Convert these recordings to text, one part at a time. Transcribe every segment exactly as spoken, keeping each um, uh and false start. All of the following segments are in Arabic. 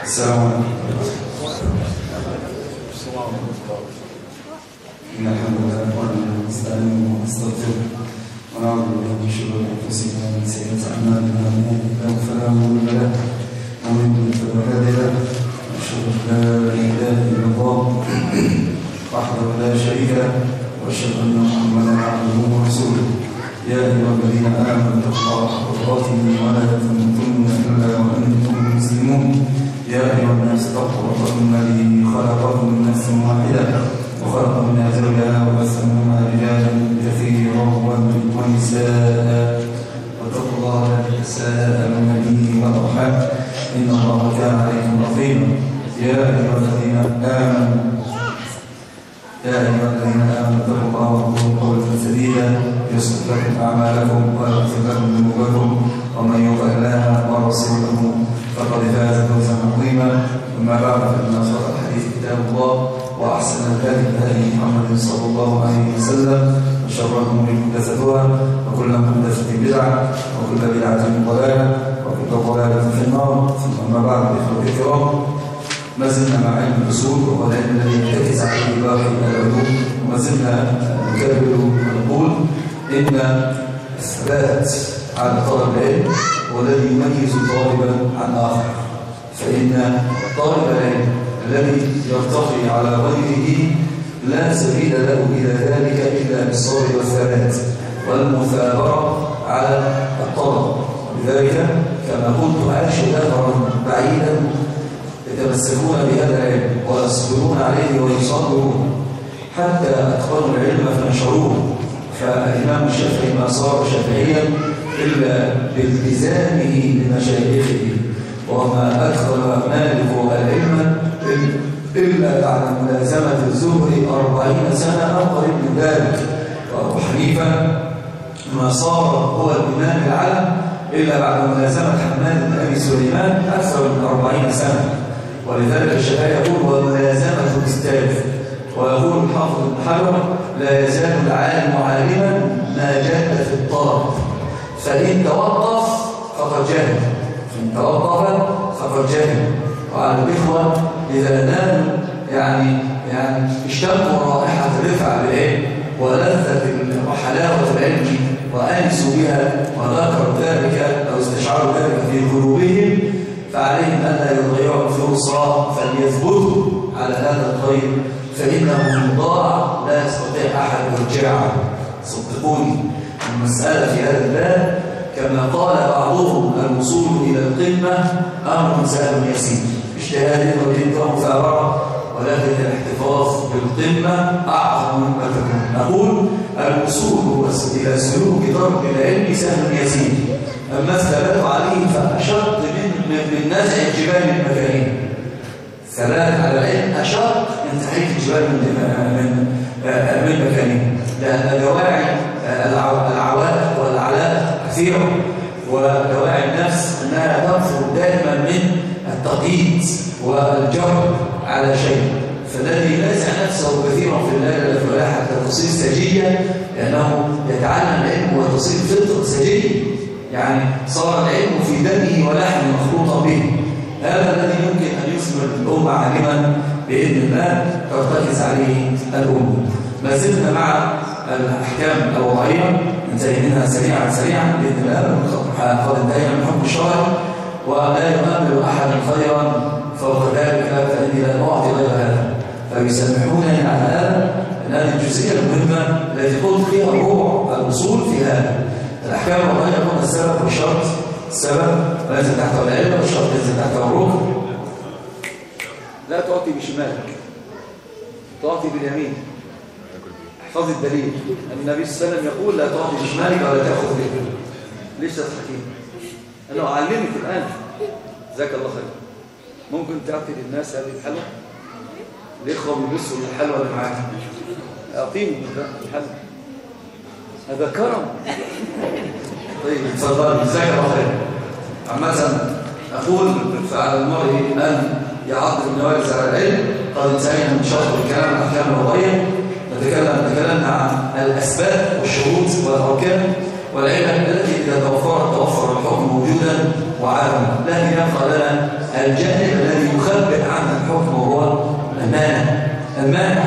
السلام عليكم. إن الحمد لله نحمده ونستعينه ونستغفره ونعوذ بالله من شرور أنفسنا ومن سيئات أعمالنا من يهده الله فلا مضل له ومن يضلل فلا هادي له وأشهد أن لا إله إلا الله وحده لا شريك له وأشهد أن محمدا عبده ورسوله. يا أيها الذين آمنوا اتقوا الله حق تقاته ولا تموتن إلا وأنتم مسلمون. يا أيها الناس اتقوا ربكم الذي خلقكم من نفس واحدة وخلق منها زوجها وبث منهما رجالا كثيرا ونساء واتقوا الله الذي تساءلون به والأرحام إن الله كان عليكم رقيبا. يا أيها الذين آمنوا يا أيها الذين آمنوا اتقوا الله وقولوا قولا سديدا يصلح لكم أعمالكم ويغفر لكم ذنوبكم ومن يطع الله ورسوله فقد فاز فوزا عظيما. أما بعد فإن أصدق الحديث كتاب الله وأحسن الهدي هدي محمد صلى الله عليه وسلم وشر الأمور محدثاتها وكل محدثة بدعة وكل بدعة ضلالة وكل ضلالة في النار. ثم أما بعد إخوة الكرام، ما زلنا مع علم الأصول وهو العلم الذي يرتكز عليه باقي العلوم، وما زلنا نكرر ونقول إن الثبات على طلب العلم هو الذي يميز طالبا عن آخر. فإن طالب العلم الذي يرتقي على غيره لا سبيل له إلى ذلك إلا بالصبر والثبات والمثابرة على الطلب. ولذلك كما قلت عاشوا دهرا بعيدا يتمسكون بهذا العلم ويصبرون عليه ويصبرون حتى أتقنوا العلم فنشروه. فالإمام الشافعي ما صار شافعيا إلا بالتزامه لمشايخه، وما أدخل مالك العلم إلا بعد ملازمة الزهر أربعين سنة أو قريب من ذلك. وأبو حنيفة ما صار هو الإمام العلم إلا بعد ملازمة حماد بن أبي سليمان أكثر من أربعين سنة. ولذلك الشافعي يقول وملازمة الاستاذ. ويقول الحافظ بن حجر لا يزال العالم عالما ما جد في الطلب، فإن توقف فقد جهل فإن توقف فقد جهل. وعلى الإخوة إذا نالوا يعني يعني اشتقوا رائحة الرفع بالعلم ولذة وحلاوة العلم وأنسوا بها وذكروا ذلك أو استشعروا ذلك في قلوبهم، فعليهم ألا يضيعوا الفرصة فليثبتوا على هذا الخير، فإنه من ضاع لا يستطيع أحد يرجعه. صدقوني المسألة في هذا الباب كما قال بعضهم الوصول إلى القمة أمر سهل يسير اجتهاد وجد ومثابرة، ولكن الاحتفاظ بالقمة أعظم مما تكون. نقول الوصول إلى سلوك ضرب العلم سهل يسير، أما الثبات عليه فأشد من من نزع الجبال من مكانه. الثبات على العلم أشد من تحريك الجبال من من من مكانه، لأن دواعي العوائق والعلائق كثيرة، ودواعي النفس أنها تنفر دائما من التقييد والجبر على شيء. فالذي ينازع نفسه كثيرا في الليلة الفلاح حتى تصير سجية لأنه يتعلم العلم وتصير فطرة سجية، يعني صار العلم في دمه ولحم مخلوطا به. هذا الذي يمكن أن يثمر الأمة عالما بإذن الله ترتكز عليه الأمة. ما زلنا مع الأحكام الوضعية ننتهي منها سريعا سريعا بإذن الله قد انتهينا من حكم الشرع، ولا يؤمل أحد خيرا فوق ذلك فإني لا أعطي غير هذا، فيسامحونني على هذا. هذه الجزئية المهمة التي قلت فيها روح الوصول في هذا الأحكام الوضعية. قلنا السبب والشرط، السبب ليس تحته العلم والشرط ليس تحته الركن. لا تعطي بشمالك، تعطي باليمين. احفظ الدليل، النبي صلى الله عليه وسلم يقول لا تعطي بشمالك ولا تأخذ بك. ليش تضحكين؟ أنا أعلمك الآن جزاك الله خير. ممكن تعطي للناس هذه الحلوى؟ الإخوة بيبصوا للحلوى اللي معاك، أعطيهم الحلوى، هذا كرم. طيب تفضل جزاك الله خير. عامة أقول فعلى المرء أن يعض النوافذ على العلم. قد انتهينا من شرح الكلام عن الأحكام الوضعية، نتكلم تكلمنا عن الأسباب والشروط والأركان، والعلم التي إذا توفرت توفر الحكم وجودا وعدما، لكن يبقى لنا الجانب الذي يخبئ عن الحكم وهو المانع. المانع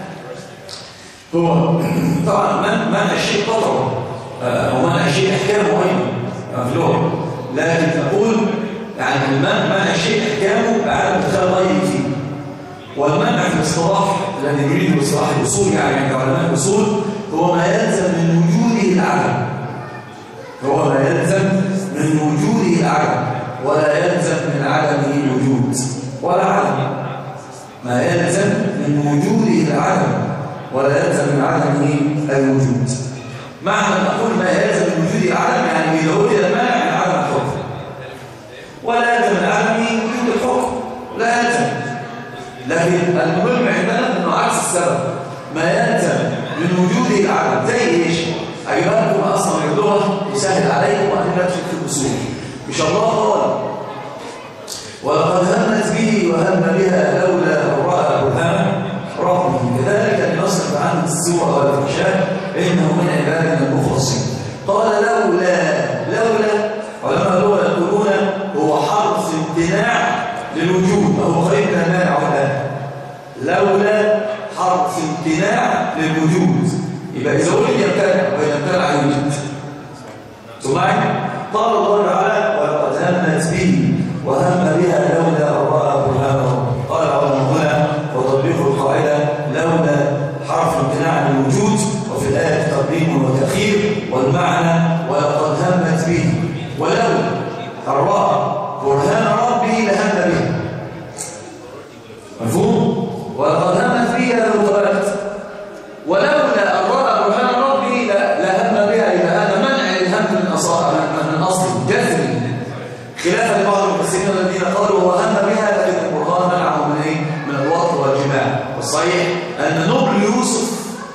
هو طبعا منع الشيء قطعه ومنع الشيء احكامه ايضا مفلوح، لكن نقول يعني منع الشيء احكامه بعد ادخال غيره فيه. والمنع في الاصطلاح الذي يريد اصلاح الاصول يعني عند علماء الاصول هو ما يلزم من وجوده العدم، هو ما يلزم من وجوده العدم ولا يلزم من عدمه الوجود ولا عدم، ما يلزم من وجوده العدم ولا يلزم من عدمه الوجود. معنى نقول ما يلزم من وجوده العدم يعني إذا وجد المانع من عدم الحكم، ولا يلزم من عدمه وجود الحكم، لا يلزم. لكن المهم عندنا انه عكس السبب، ما يلزم من وجوده العدم. زي ايش؟ اجيبها لكم اصلا اللغه يسهل عليكم وان لا تشك في الاصول. مش الله قال ولقد همت به وهم بها لولا ان راى برهان ربه كذلك ان يصرف عنه السوء والفحشاء انه من عبادنا المخلصين. قال لولا، لولا علماء اللغه يقولون هو حرف امتناع للوجود، هو خير من المانع والآن. لولا حرف امتناع للوجود، يبقى إذا وجد يمتنع وإذا امتنع يوجد. سمعت؟ قال الله تعالى ولقد همت به وهم بها لولا أن رأى برهانه. قال علماء هنا وتطبيق القاعدة لولا حرف امتناع للوجود، وفي الآية تقديم وتأخير، والمعنى ولقد همت به ولولا أن رأى برهان ربه لهم به. مفهوم؟ ولقد همت بها لو تركت ولولا أن رأى برهان ربه لهم بها. إذا هذا منع الهم من أصل من أصل جذري، خلافا لبعض المفسرين الذين قالوا هو هم بها لكن القرآن منعه من ايه؟ من الوقت والجماع. والصحيح أن نبل يوسف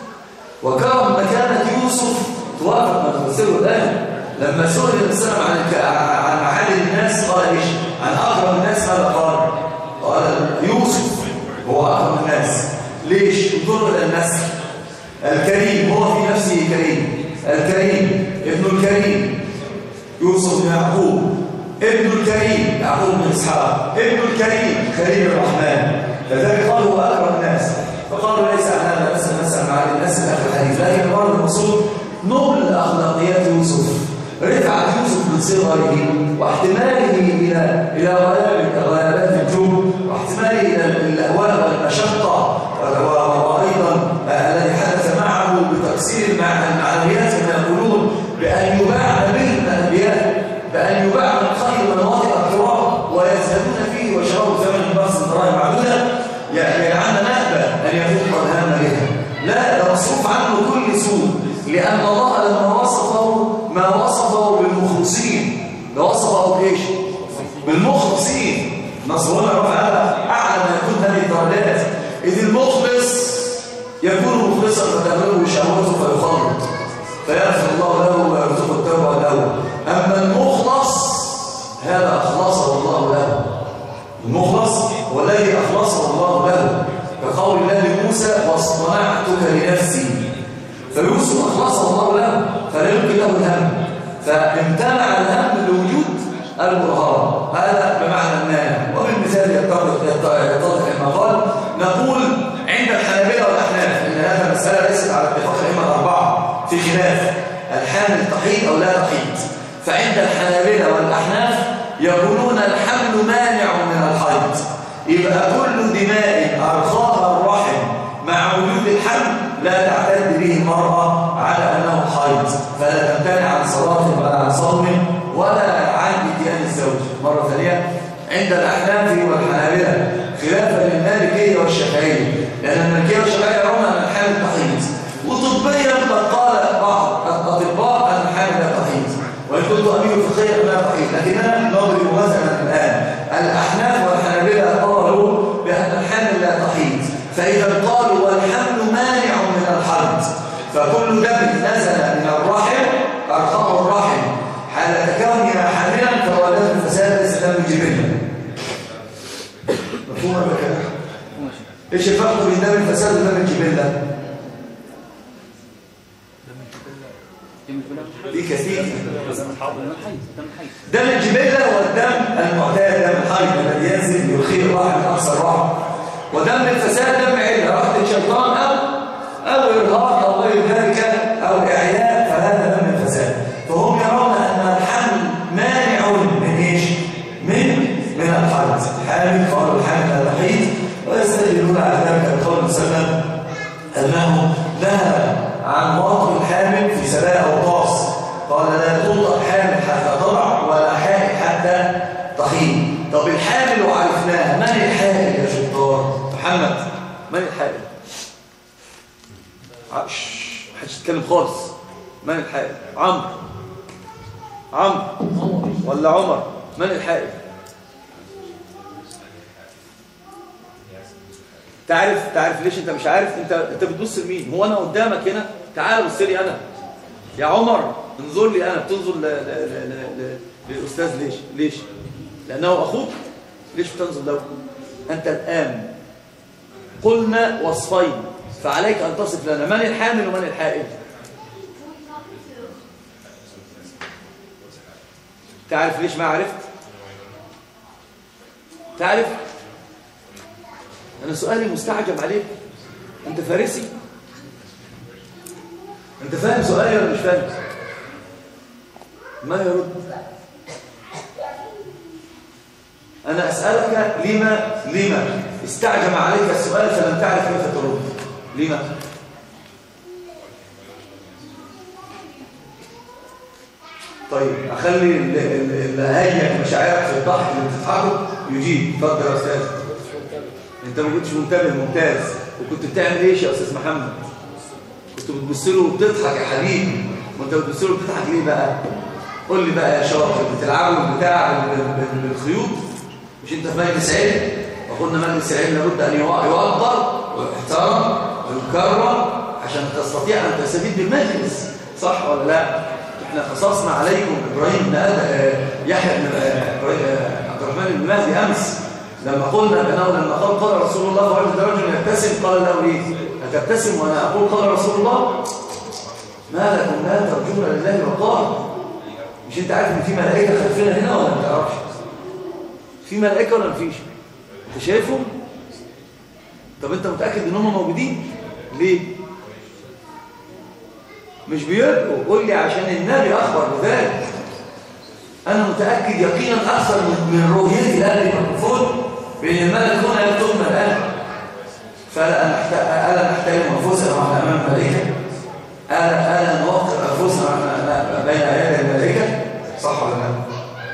وكرم مكانة يوسف توافق ما تفسره الآن. لما سئل الإنسان عن عن معالي الناس قال ايش؟ عن أكرم الناس ماذا قال؟ قال يوسف هو أكرم الناس. ليش؟ انظروا إلى النسل الكريم، هو في نفسه كريم، الكريم ابن الكريم يوسف بن يعقوب، ابن الكريم يعقوب بن إسحاق، ابن الكريم خليل الرحمن، لذلك قال هو أكرم الناس. فقالوا ليس عن هذا نسأل نسأل معالي الناس الآخر الحديث، لكن المرض المقصود نبل أخلاقيات يوسف، رفعت يوسف من صغره واحتماله إلى إلى غيابات الجوع، واحتماله إلى الأهواء والمشقة، وأيضا الذي حدث معه بتكسير المعنويات كما يقولون بأن يباع نبي من الأنبياء، بأن يباع من خير مناطق التراب ويزهدون فيه ويشربوا ثمن بأس دراهم معدودة، يجعلنا نأبى أن يفوق الهم بها. لا، ده مصروف عنه كل سوء، لأن الله لما وصفه ما وصفه بالمخلصين، ده وصفه بإيش؟ بالمخلصين. نصرنا رفع هذا أعلى ما يكون هذه الدرجات، إذ المخلص يكون مخلصا فتغلبه شهوته فيخلط فيغفر الله له ويرزقه التوبة له. أما المخلص هذا أخلصه الله له، المخلص هو الذي أخلصه الله له، كقول الله لموسى واصطنعتك لنفسي، فيوسف أخلصه الله له فلا يمكن له الهم، فامتنع الهم لوجود البرهان، هذا بمعنى المانع. وبالمثال يتضح المقال نقول عند الحنابلة والأحناف إن هذه المسألة ليست على اتفاق الأئمة الأربعة في خلاف الحامل تحيض أو لا تحيض. فعند الحنابلة والأحناف يقولون الحمل مانع من الحيض، يبقى كل دماء أرخاها الرحم مع وجود الحمل لا تعتد به المرأة على أنه حيض، فلا تمتنع عن صلاة ولا عن صوم ولا عن اتيان الزوج. مرة ثانية عند الأحناف والحنابلة خلافا للمالكية والشافعية، لأن المالكية والشافعية يرون أن الحامل تحيض، وطبيا قد قال بعض الأطباء أن الحامل لا تحيض، وإن كنت أميل في خير لا تحيض. لكننا نضرب مثلا الآن الأحناف والحنابلة قالوا بأن الحامل لا تحيض، فإذا قالوا والحمل مانع من الحيض، فكل دم نزل من الرحم أرخاه الرحم حال كونها حاملا فهو دم فساد ليس دم جبلة. مفهوم ولا كده؟ ايش الفرق بين دم الفساد ودم الجبلة؟ دم الجبلة دي كثير. دم الجبلة هو الدم المعتاد، دم الحيض الذي ينزل يخير الرحم من أقصى الرحم. ودم الفساد دم علة، رحمة شيطان أو أو إرهاق أو غير ذلك أو إعياء، فهذا دم الفساد. فهم يرون أن الحمل مانع من إيش؟ من من الحيض. حامل قالوا الحامل هذا حيض، ويستدلون على ذلك بقول وسلم أنه نهى عن وطء الحامل في سباع وطاس، قال لا توطأ حامل حتى تضع ولا حائل حتى تحيض. طب الحامل وعرفناها، من الحائل يا شطار؟ محمد، من الحائل؟ عش محدش يتكلم خالص. من الحائل؟ عمرو عمرو ولا عمر؟ من الحائل؟ تعرف تعرف ليش انت مش عارف؟ انت انت بتبص لمين؟ هو انا قدامك هنا؟ تعال بص لي انا يا عمر، انظر لي انا. بتنظر ل... ل... ل... ل... للاستاذ ليش؟ ليش؟ لانه اخوك. ليش بتنظر له؟ انت الان قلنا وصفين، فعليك ان تصف لنا من الحامل ومن الحائل. تعرف ليش ما عرفت؟ تعرف؟ أنا سؤالي مستعجب عليك. أنت فارسي؟ أنت فاهم سؤالي ولا مش فاهم؟ ما يرد؟ أنا أسألك لما لما استعجب عليك السؤال فلم تعرف كيف ترد. لما؟ طيب أخلي اللي هيك مشاعرك في الضحك اللي بتضحكه يجيب. اتفضل يا أستاذ. انت ما كنتش منتبه، ممتاز. وكنت بتعمل ايش يا استاذ محمد؟ كنت بتبص له وبتضحك يا حبيبي. وانت بتبص له وبتضحك ليه بقى؟ قول لي بقى يا شاطر، بتلعبوا بتاع بالخيوط؟ مش انت في مجلس علم؟ وقلنا مجلس العلم لابد ان يوقر ويحترم ويكرم عشان تستطيع ان تستفيد بالمجلس، صح ولا لا؟ احنا قصصنا عليكم ابراهيم بن يحيى بن عبد الرحمن بن مهدي امس، لما قلنا بأنه لما قال قال رسول الله وعجد رجل يبتسم، قال له ليه؟ أتبتسم وأنا أقول قال رسول الله؟ ما لكم لا ترجون لله وقال؟ مش أنت عارف إن في ملائكة خلفنا هنا ولا ما تعرفش؟ في ملائكة ولا مفيش؟ أنت شايفهم؟ طب أنت متأكد إن هم موجودين؟ ليه؟ مش بيبقوا. قول لي عشان النبي أخبر بذلك. أنا متأكد يقينا أكثر من رؤيتي الآن للميكروفون بأن الملك هنا يكتبنا الآن. فألا نحترم أنفسنا على أمام الملائكة؟ ألا ألا نوقر أنفسنا بين يدي الملائكة؟ صح ولا لا؟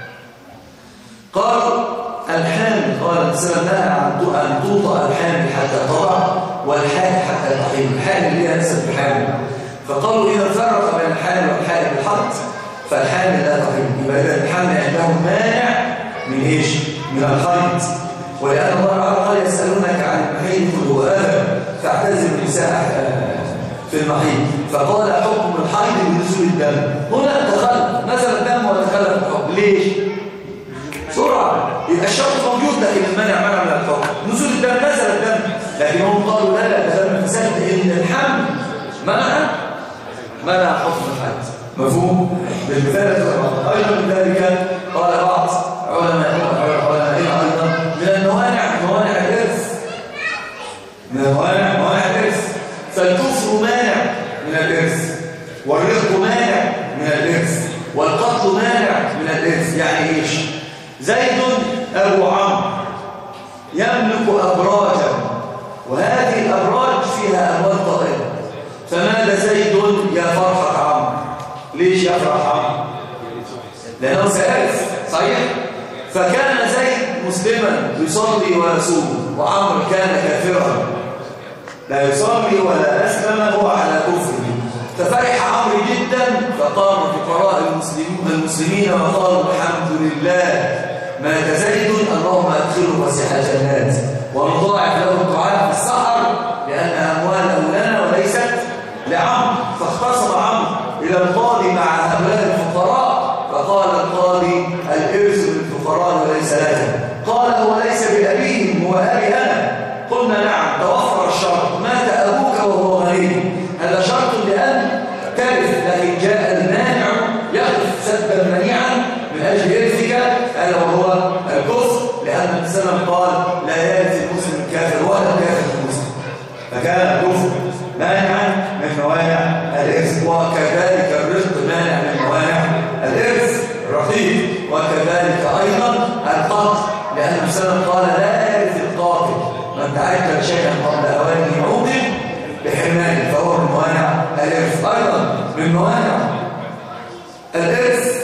قال الحامل، قال الإنسان نهى عن توطأ الحامل حتى تضع والحامل حتى تحيض. الحامل اللي هي نسبة الحامل. فقالوا إذا فرق بين الحامل والحامل بالحط فالحامل لا تحيض. يبقى إذا الحامل عندهم مانع من إيش؟ من الحيض. ولأن الله تعالى قال يسألونك عن المحيض قل هو آدم فاعتزلوا النساء في المحيض. فقال حكم الحيض بنزول الدم. هنا تخلف، نزل الدم وتخلف الحكم. ليش؟ بسرعة. يبقى الشرط موجود لكن المانع منع من الحكم. نزول الدم نزل الدم، لكن هم قالوا لا لا ده دم فساد إن الحمل منع منع حكم الحيض. مفهوم؟ بالمثال أيضا من ذلك قال بعض علماء علمائنا أيضا من الموانع موانع الإرث، من الموانع موانع الإرث. فالكفر مانع من الإرث، والرق مانع من الإرث، والقتل مانع من الإرث. يعني إيش؟ زيد أبو عمرو يملك أبراجا، وهذه الأبراج فيها أموال طائلة، فماذا زيد يا فرحة عمرو؟ ليش يفرح عمرو؟ لأنه سيرث، صحيح؟ فكان زيد مسلما يصلي ويصوم، وعمرو كان كافرا لا يصلي ولا أسلم، هو على كفره. ففرح عمرو جدا، فقام فقراء المسلمين المسلمين وقالوا الحمد لله مات زيد اللهم ادخله وسع الجنات، ونضاعف له الدعاء في السحر لأن أمواله لنا وليست لعمرو. فاختصم عمرو إلى القاضي مع هؤلاء الفقراء، فقال القاضي الإرث للفقراء وليس لك. قال هو ليس بأبيهم، هو أبي أنا. قلنا نعم، توفر الشرط، مات أبوك وهو غني، هذا شرط لأن ترث، لكن جاء المانع أيضا القتل، لأن النبي صلى الله عليه وسلم قال لا يرث القاتل من تعجل شيئا قبل أوانه عوقب بحرمانه، فهو من موانع الإرث. أيضا من موانع الإرث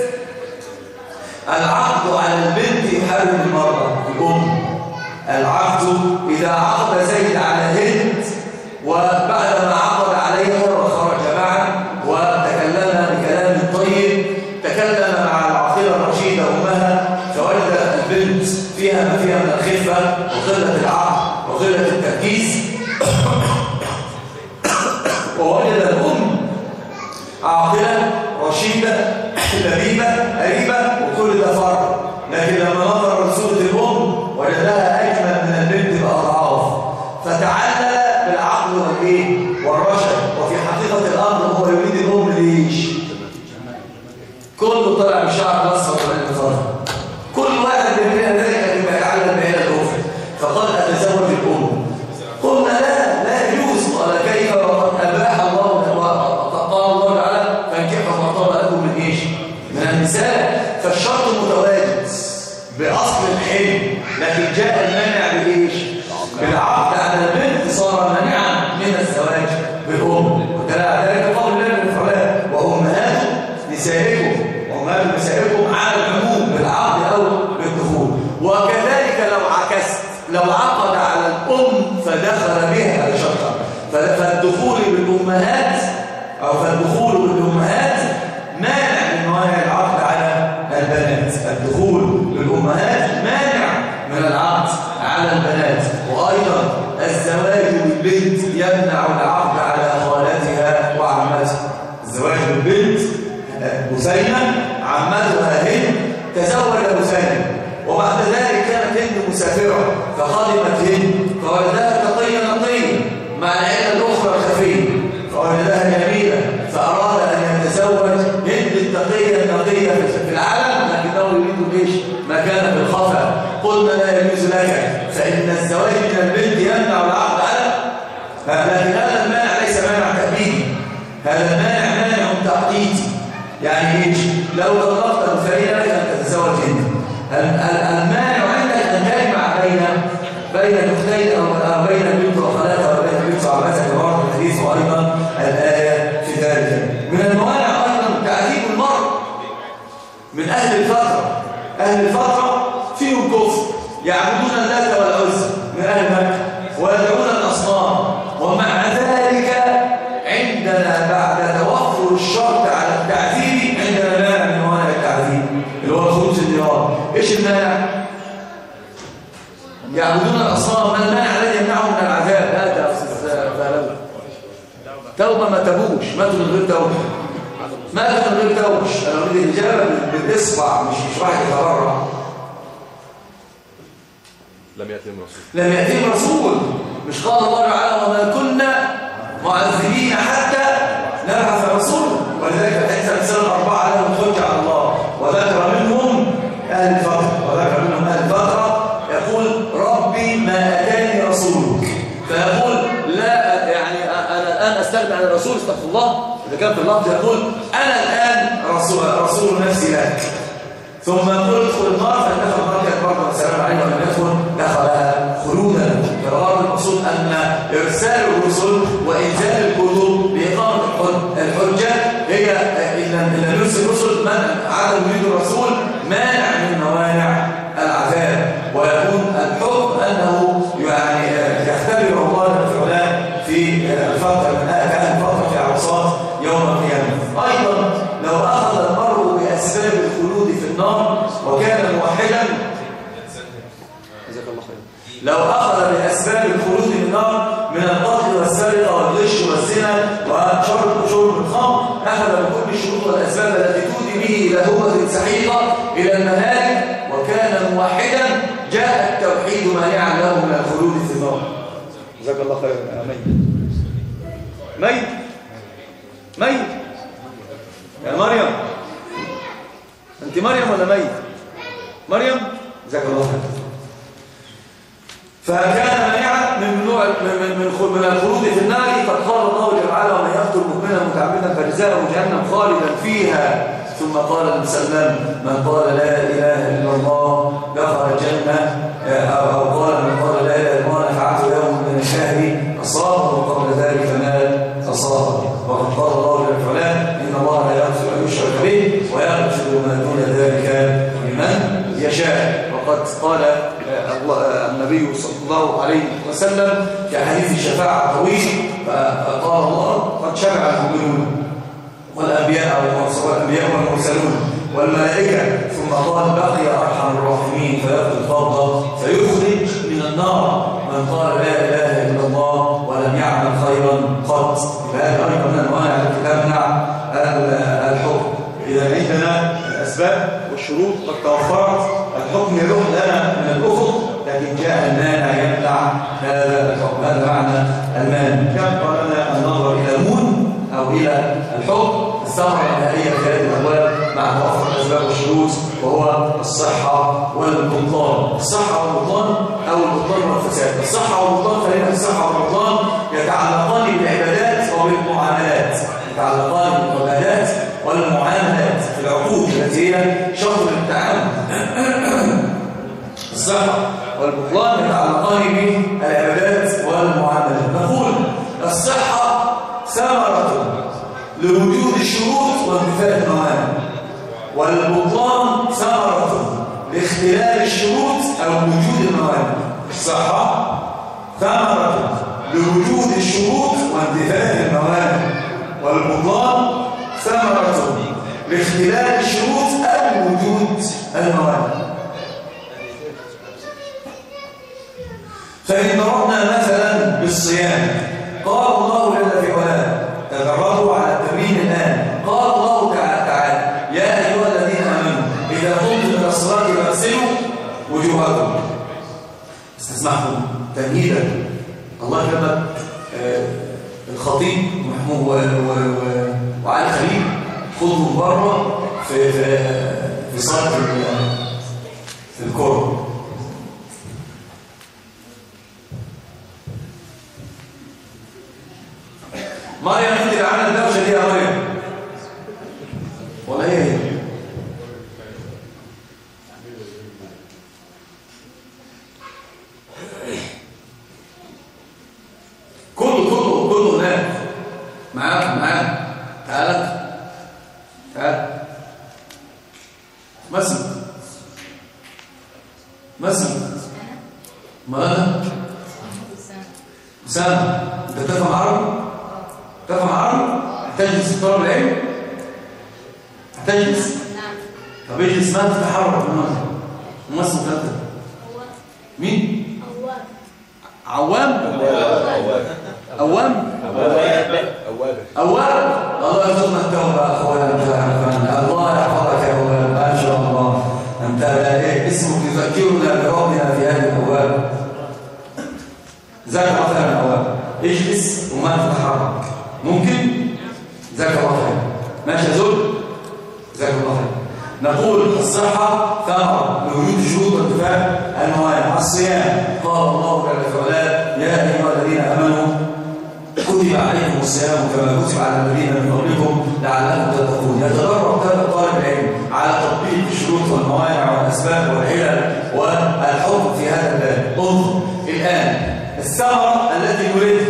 العقد على البنت يحرم المرأة الأم. العقد إذا عقد زيد على هند وبعدما عقد عليها وخرج معا وتكلم بكلام طيب، تكلم مع العاقلة الرشيدة أمها، فوجد البنت فيها ما فيها من الخفة وقلة العقل وقلة التركيز، ووجد الأم عاقلة رشيدة لبيبة قريبة وكل ده فرق، لكن لما نظر لصورة الأم وجدها أجمل من البنت بأضعاف، فتعلل بالعقل والإيه والرشد. وفي حقيقة الأمر هو يريد الأم ليش؟ كله طلع بشعر الأصفر ولا الفرق، كل واحد من ذلك لما يتعلم بين الأخرى، فقال أتزوج الأم. قلنا لا لا يجوز. قال كيف وقد أباح الله قال الله تعالى فانكحوا ما طاب لكم من إيش؟ من النساء. فالشرط متواجد بأصل الحلم، لكن جاء المانع بإيش؟ بالعقد على البنت، صار مانعا من الزواج بالأم. وتلا ذلك قول الله بالفعلاء وأمهات نسائكم وأمهات نسائكم على العموم بالعقد أو بالدخول. وكذلك لو عكست، لو عقد على الأم فدخل بها بشرطا، فالدخول بالأمهات أو فالدخول بالأمهات مانع من موانع العقد على البنات. الدخول بالأمهات مانع من العقد على البنات. وأيضا الزواج بالبنت يمنع العقد على خالتها وعمتها. الزواج بالبنت بثينة عمتها هند تزوج بثينة، وبعد ذلك كانت هند مسافرة فقدمت هند فوجدها تقية نقية مع العيلة الأخرى الخفية، فوجدها جميلة فأراد أن يتزوج هند التقية النقية في العالم، لكنه يريد ايش؟ مكانه في الخفا. قلنا لا يجوز لك، فإن الزواج من البنت يمنع العقد على، لكن هذا المانع ليس مانع تأبيدي، هذا المانع مانع تعقيدي. يعني ايش؟ لو طلقت الفريق لك أن تتزوج هند، المانع عندك أن تجمع بين بين الاختين أو بين البنت وخالتها وبين البنت وعمتها كما ورد الحديث، وأيضا الآية في ذلك. من الموانع أيضا تعذيب المرء من أهل الفترة. أهل الفترة فيهم كفر، يعبدون اللات والعزى من أهل مكة ويدعون الأصنام، ومع ذلك عندنا بعد توفر الشرط على التعذيب عندنا مانع من موانع التعذيب اللي هو خروج النيران. إيش المانع؟ يعبدون الأصنام. ما المانع الذي يمنعهم من العذاب؟ هذا فعلوا توبة ما تبوش، ماتوا من غير توبة، ماتوا من غير توبة. أنا أريد الإجابة بالإصبع، مش مش واحد يتبرع. لم يأتيهم رسول لم يأتيهم رسول، مش قال الله تعالى وما كنا معذبين حتى نبعث رسولا. ولذلك الحديث عن السنة الأربعة لهم الحجة على الله، وذكر منهم أهل الفترة، وذكر منهم أهل الفترة يقول ربي ما أتاني رسولك، فيقول لا يعني أنا الآن أستغنى عن الرسول، استغفر الله إذا كان في اللفظ يقول أنا الآن رسول, رسول نفسي لك، ثم يقول ادخل النار، فإن دخل النار كانت برضه والسلام عليكم، ولم يدخل دخلها خلودا. فالغرض المقصود أن إرسال الرسل وإنزال الكتب لإقامة الحجة هي إن لم يرسل الرسل من عدم وجود الرسول مانع من موانع العذاب، ويكون الحكم أنه يعني يختبر الله الفعلان في الفترة من أهل الفترة في عرصات يوم القيامة. أيضا لو أخذ المرء بأسباب الخلود في النار وكان موحدا، جزاك الله خير، لو أخذ بأسباب الخلود في النار من القتل والسرقة والغش والزنا وشرب شرب الخمر، أخذ بكل الشروط والأسباب التي تودي به إلى هوة سحيقة إلى المهالك وكان موحدا، جاء التوحيد مانعا له من الخلود في النار. جزاك الله خير. ميت ميت ميت يا مريم، أنت مريم ولا ميت؟ مريم، جزاك الله خير. فكان مانعا من نوع من من من الخلود في النار. قد قال الله تعالى ومن يقتل مؤمنا متعمدا فجزاؤه جهنم خالدا فيها ثم قال النبي صلى الله عليه وسلم من قال لا إله إلا الله دخل الجنة، أو قال من قال لا إله إلا الله نفعته يوم من الشهر أصابه قبل ذلك ما أصابه. وقد قال الله جل وعلا إن الله لا يغفر أن يشرك به ويغفر ما دون ذلك لمن يشاء. وقد قال النبي صلى الله عليه وسلم في حديث الشفاعة طويل، فقال الله قد شفع المؤمنون والأنبياء والأنبياء والمرسلون والملائكة، ثم قال بقي أرحم الراحمين فيأخذ الفضل فيخرج من النار من قال لا إله إلا الله ولم يعمل خيرا قط. فهذا أيضا من أنواع التي تمنع الحكم. إذا عندنا الأسباب والشروط قد توفرت، الحكم يروح لنا من الأفق، لكن جاء المانع يمنع هذا الحكم. هذا معنى المانع. كما لنا النظر إلى المون أو إلى الحكم الثمرة النهائية في هذه الأبواب مع توفر الأسباب والشروط، وهو الصحة والبطلان. الصحة والبطلان أو البطلان والفساد. الصحة والبطلان، فإن الصحة والبطلان يتعلقان بالعبادات وبالمعاملات، يتعلقان بالعبادات والمعاملات في العقود التي هي شرط التعامل. الصحة والبطلان يتعلقان بالعبادات والمعاملات. نقول الصحة ثمرة لوجود الشروط وانتفاء الموانع، والبطلان ثمرة لاختلال الشروط أو وجود الموانع. الصحة ثمرة لوجود الشروط وانتفاء الموانع، والبطلان ثمرة لاختلال الشروط أو وجود الموانع. فإن ضربنا مثلا بالصيام، قال الله جل في علاه، تدربوا على التمرين الآن، قال الله تعالى يا أيها الذين آمنوا إذا قمتم إلى الصلاة فاغسلوا وجوهكم. استسمحكم تمهيدا، الله كما الخطيب وعلي خليل خذوا بره في في في صلاة في الكرة. مريم انت اللي عامله الدوشه دي يا مريم ولا هي؟ كله كله كله هناك معاك معاك. تعال تعال مسك مسك مرة أسامة، أنت تفهم عربي؟ تفهم عربي؟ هتجلس في طلب العلم؟ هتجلس؟ نعم. طب اجلس، ما تتحرك من مصر ثلاثة. مين؟ عوام. عوام؟ أواب. أواب. الله يرزقنا التوبة أخوانا. الله يحفظك يا أواب، ما شاء الله. أنت اسمك يذكرنا بربنا في هذه الأواب. ذاك الله خير يا أواب. اجلس وما تتحرك. ممكن؟ ذاك الله خير. ماشي يا زول؟ ذاك الله خير. نقول الصحة ثمرة لوجود شروط وانتفاء الموانع. الصيام، قال الله جل وعلا يا أيها الذين آمنوا كتب عليكم الصيام كما كتب على الذين من قبلكم لعلكم تتقون. يتدرب طالب العلم على تطبيق الشروط والموانع والأسباب والعلل والحكم في هذا الباب. انظر الآن الثمرة التي نريدها،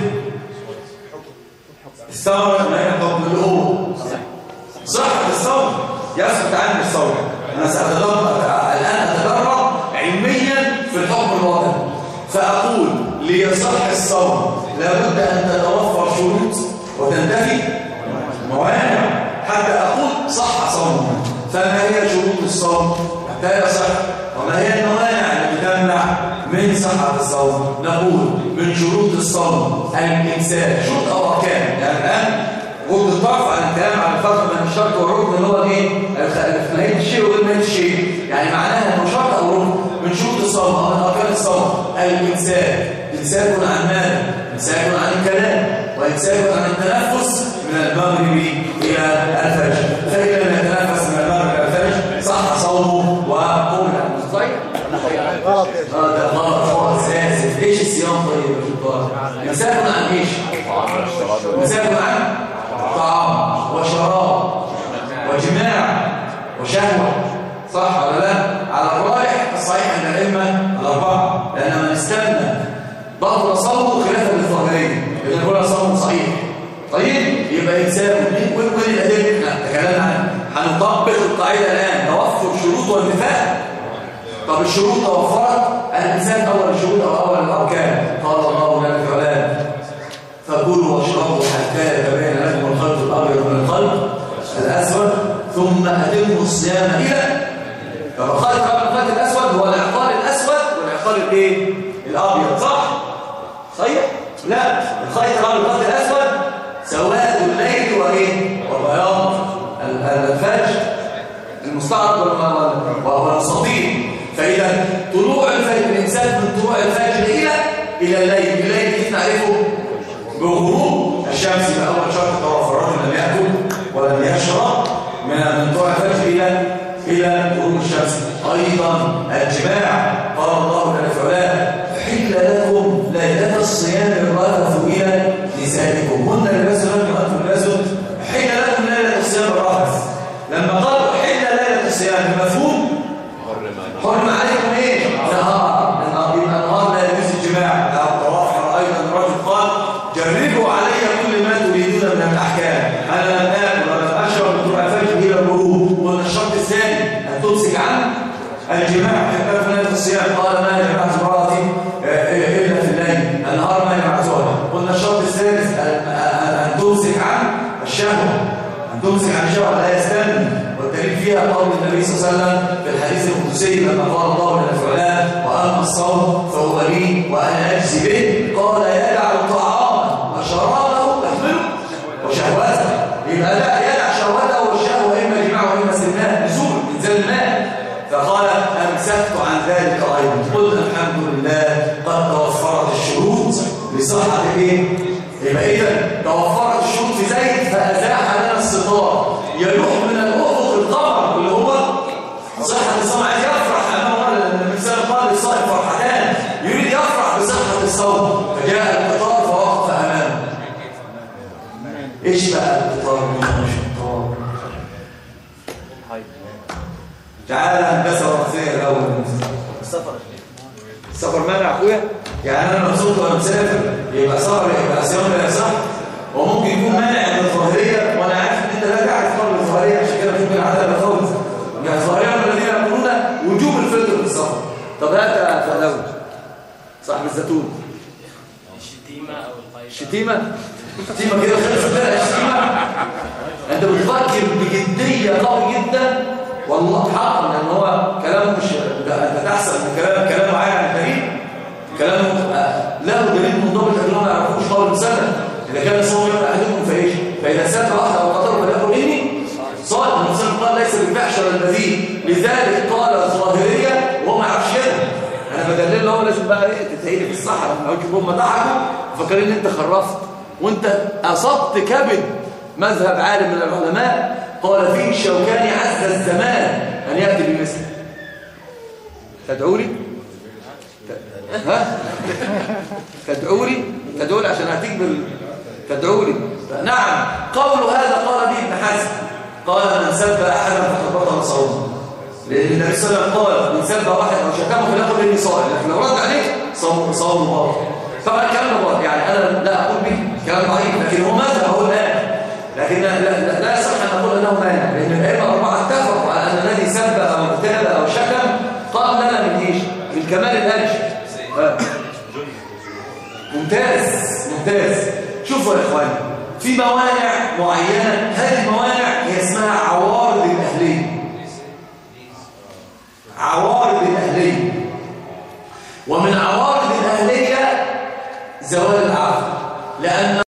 الثمرة ما هي الحكم اللي هو صحة الصوم، يثبت عني الصوم. أنا سأتدرب الآن أتدرب علميا في الحكم الواضح، فأقول ليصح الصوم لابد أن تتوفر شروط وتنتفي موانع حتى أقول صح صومه. فما هي شروط الصوم حتى يصح، وما هي الموانع التي تمنع من صحة الصوم؟ نقول من شروط الصوم الإمساك، شروط أو أركان. يعني الآن غض الطرف عن الكلام عن الفرق بين الشرط والركن اللي هو ايه؟ نهاية الشيء وغير نهاية الشيء، يعني معناها انه شرط او ركن. من شروط الصوم او من اركان الصوم الامساك، امساك عن مال، امساك عن الكلام، وامساك عن التنفس من المغرب الى الفجر. فإذا لم يتنفس من المغرب الى الفجر صح صومه وقوم الى غلط. هذا غلط خالص، اسف. ايش الصيام طيب يا شطار؟ امساك عن ايش؟ امساك عن طعام وشراب وجماع وشهوة، صح ولا لا؟ على الراجح الصحيح عند الأئمة الأربعة، لأن من استنى بطل صومه خلافا للظاهرية إذا يقول صومه صحيح. طيب يبقى إنسان وين وين الأدلة؟ تكلمنا عنها، هنطبق القاعدة الآن، توفر شروط والنفاق. طب الشروط توفرت، الإنسان أول الشروط أو أول الأركان، قال الله جل وعلا فكلوا واشربوا حتى يتبين لكم الخيط الأبيض من الخيط الأسود ثم أتموا الصيام إلى. طب الخيط الأبيض من الخيط الأسود هو العقار الأسود والعقار الإيه؟ الأبيض، صح؟ صحيح؟ لا، الخيط الأبيض من الخيط الأسود سواد الليل وإيه؟ وبياض الفجر المستعرض والمستطيل. فإذا طلوع الفجر الإنسان من طلوع الفجر إلى إلى الليل، الليل كيف نعرفه؟ بغروب الشمس. يبقى أول شرط توفر، الرجل لم يأكل ولم يشرب من طلوع الفجر إلى إلى غروب الشمس. أيضا الجماع، قال الله جل وعلا حل لكم ليلة الصيام الرفث إلى نسائكم هن لباس لكم وأنتم لباس. حل لكم ليلة الصيام الرفث، لما قالوا حل ليلة الصيام مفهوم حرم عليكم ايه؟ نهار، يبقى النهار لا يجوز الجماع. توافر ايضا الرجل قال جربوا علي كل ما تريدون من الاحكام، انا لم اكل ولم اشرب من طلوع الفجر الى الغروب. وقلنا الشرط الثاني ان تمسك عن الجماع حتى في ليله الصيام، قال ما جمعت امراتي الا في الليل، النهار ما جمعتها. قلنا الشرط الثالث ان تمسك عن الشهوه، ان تمسك عن الشهوه لا يستنى. والدليل فيها قول النبي صلى الله عليه وسلم في الحديث القدسي لما قال الله جل وعلا واما الصوم فهو لي وانا اجزي به، قال يدع طعامه وشرابه يحمله وشهواته. يبقى لا يدع شهوته والشهوه اما جماع واما استمناء نزول انزال الماء. فقال امسكت عن ذلك ايضا. قلنا الحمد لله قد توفرت الشروط لصحه ايه؟ يبقى اذا توفرت الشروط في زيد فازاح لنا الستار يلوح من الافق القمر اللي هو صحه الصوم. عايز يفرح امام الانسان قال الصائم فرحتان، يريد يفرح بصحه الصوم، فجاء القطار فوقف امامه. ايش بقى القطار من الشطار؟ تعالى هندسه وقتيه الاول. السفر السفر مانع اخويا؟ يعني انا مبسوط وانا مسافر يبقى سفر يبقى صيام لا يصح، وممكن يكون مانع من الظاهريه وانا عارف ان انت لا تعرف قول الظاهريه، عشان كده ممكن عدم الخوف. يعني الظاهريه الذين يقولون وجوب الفطر في السفر. طب هات يا فداوي صاحب الزيتون، الشتيمه او القيد. الشتيمه الشتيمه كده خلصت بقى الشتيمه. انت بتفكر بجديه قوي جدا والله حقا، لان هو كلامه مش انت تحسن من كلام كلامه عالي عن الكريم، كلامه له دليل منضبط انه ما يعرفوش قول مسلم. اذا كان الصوم يوم احدكم فايش فاذا سافر واحد او قطر فليقل اني صائم. المسلم قال ليس بالفحش ولا البذيء، لذلك قال الظاهريه وهو ما يعرفش كده. انا بدلل له لازم بقى ايه تتهيلي في الصحراء، ممكن هم ضحكوا فاكرين ان انت خرفت وانت اصبت كبد. مذهب عالم من العلماء قال فيه الشوكاني عز الزمان ان ياتي بمثله. تدعوا لي ها تدعوا لي تدعوا لي عشان هتيجي بال تدعوا لي. نعم قول هذا قال به ابن حزم، قال من سب احدا فقد بطل صومه، لان النبي صلى الله عليه وسلم قال من سب واحد او شتمه فليقل اني صائم، لكن لو رد عليك صوم صوم باطل. طبعا الكلام ده يعني انا لا اقول به كلام ضعيف، لكن هو مذهب هو الان، لكن لا لا, لا يصح ان نقول انه مانع، لان الائمه الاربعه اتفقوا على ان الذي سب او اغتاب او شتم قال لنا من ايش؟ من كمال الادب. ممتاز ممتاز. شوفوا يا اخواني، في موانع معينه، هذه الموانع هي اسمها عوارض